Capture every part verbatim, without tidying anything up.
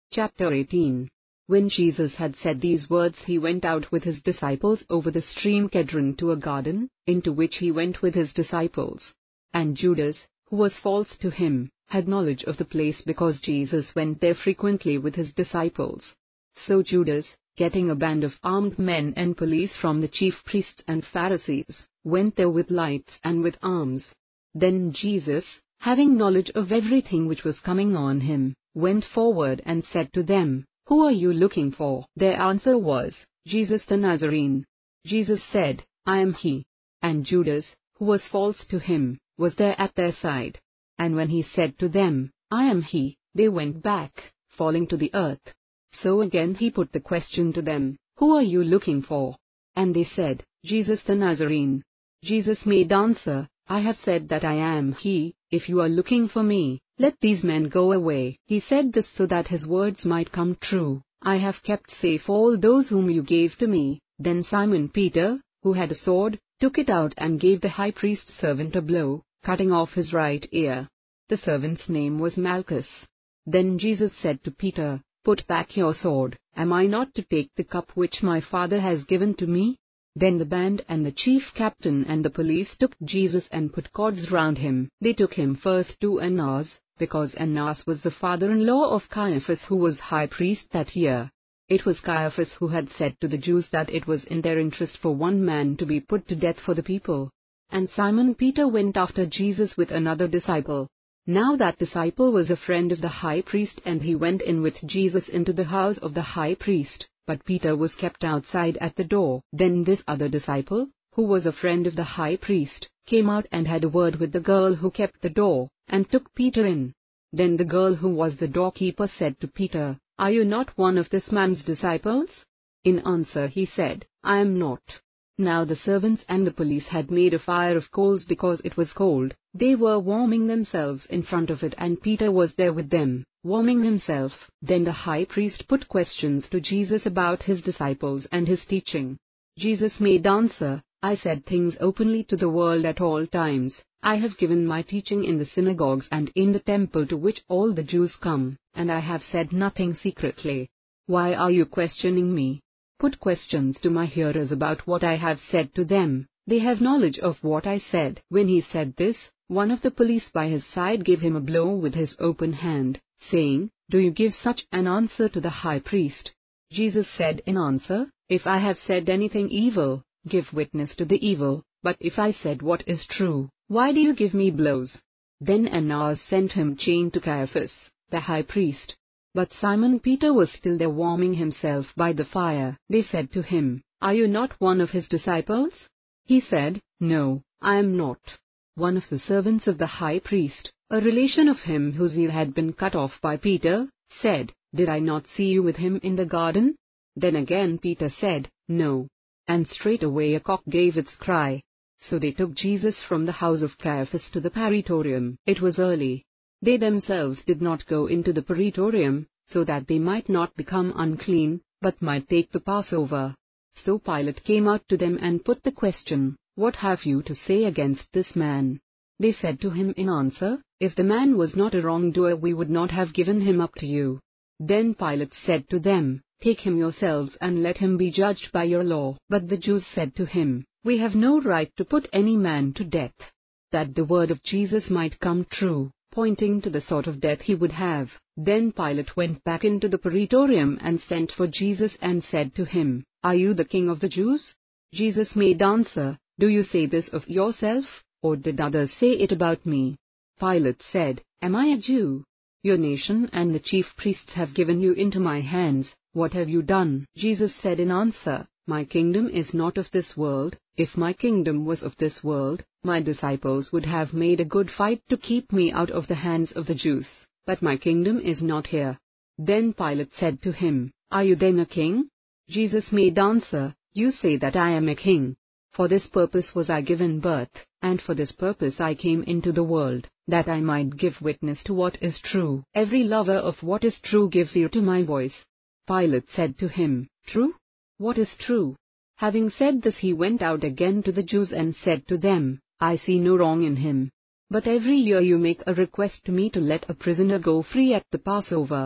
Chapter eighteen. When Jesus had said these words, he went out with his disciples over the stream Kedron to a garden, into which he went with his disciples. And Judas, who was false to him, had knowledge of the place because Jesus went there frequently with his disciples. So Judas, getting a band of armed men and police from the chief priests and Pharisees, went there with lights and with arms. Then Jesus, having knowledge of everything which was coming on him, went forward and said to them, "Who are you looking for?" Their answer was, "Jesus the Nazarene." Jesus said, "I am he." And Judas, who was false to him, was there at their side. And when he said to them, "I am he," they went back, falling to the earth. So again he put the question to them, "Who are you looking for?" And they said, "Jesus the Nazarene." Jesus made answer, "I have said that I am he. If you are looking for me, let these men go away." He said this so that his words might come true, "I have kept safe all those whom you gave to me." Then Simon Peter, who had a sword, took it out and gave the high priest's servant a blow, cutting off his right ear. The servant's name was Malchus. Then Jesus said to Peter, "Put back your sword. Am I not to take the cup which my Father has given to me?" Then the band and the chief captain and the police took Jesus and put cords round him. They took him first to Annas, because Annas was the father-in-law of Caiaphas, who was high priest that year. It was Caiaphas who had said to the Jews that it was in their interest for one man to be put to death for the people. And Simon Peter went after Jesus with another disciple. Now that disciple was a friend of the high priest, and he went in with Jesus into the house of the high priest, but Peter was kept outside at the door. Then this other disciple, who was a friend of the high priest, came out and had a word with the girl who kept the door, and took Peter in. Then the girl who was the doorkeeper said to Peter, "Are you not one of this man's disciples?" In answer he said, "I am not." Now the servants and the police had made a fire of coals because it was cold. They were warming themselves in front of it, and Peter was there with them, warming himself. Then the high priest put questions to Jesus about his disciples and his teaching. Jesus made answer, "I said things openly to the world at all times. I have given my teaching in the synagogues and in the temple to which all the Jews come, and I have said nothing secretly. Why are you questioning me? Put questions to my hearers about what I have said to them. They have knowledge of what I said." When he said this, one of the police by his side gave him a blow with his open hand, saying, "Do you give such an answer to the high priest?" Jesus said in answer, "If I have said anything evil, give witness to the evil, but if I said what is true, why do you give me blows?" Then Annas sent him chained to Caiaphas, the high priest. But Simon Peter was still there warming himself by the fire. They said to him, "Are you not one of his disciples?" He said, "No, I am not." One of the servants of the high priest, a relation of him whose ear had been cut off by Peter, said, "Did I not see you with him in the garden?" Then again Peter said, "No." And straightway a cock gave its cry. So they took Jesus from the house of Caiaphas to the praetorium. It was early. They themselves did not go into the praetorium, so that they might not become unclean, but might take the Passover. So Pilate came out to them and put the question, "What have you to say against this man?" They said to him in answer, "If the man was not a wrongdoer, we would not have given him up to you." Then Pilate said to them, "Take him yourselves and let him be judged by your law." But the Jews said to him, "We have no right to put any man to death," that the word of Jesus might come true, pointing to the sort of death he would have. Then Pilate went back into the praetorium and sent for Jesus and said to him, "Are you the king of the Jews?" Jesus made answer, "Do you say this of yourself, or did others say it about me?" Pilate said, "Am I a Jew? Your nation and the chief priests have given you into my hands. What have you done?" Jesus said in answer, "My kingdom is not of this world. If my kingdom was of this world, my disciples would have made a good fight to keep me out of the hands of the Jews, but my kingdom is not here." Then Pilate said to him, "Are you then a king?" Jesus made answer, "You say that I am a king. For this purpose was I given birth, and for this purpose I came into the world, that I might give witness to what is true. Every lover of what is true gives ear to my voice." Pilate said to him, "True? What is true?" Having said this, he went out again to the Jews and said to them, "I see no wrong in him. But every year you make a request to me to let a prisoner go free at the Passover.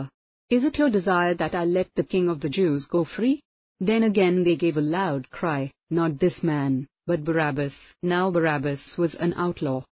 Is it your desire that I let the king of the Jews go free?" Then again they gave a loud cry, "Not this man, but Barabbas." Now Barabbas was an outlaw.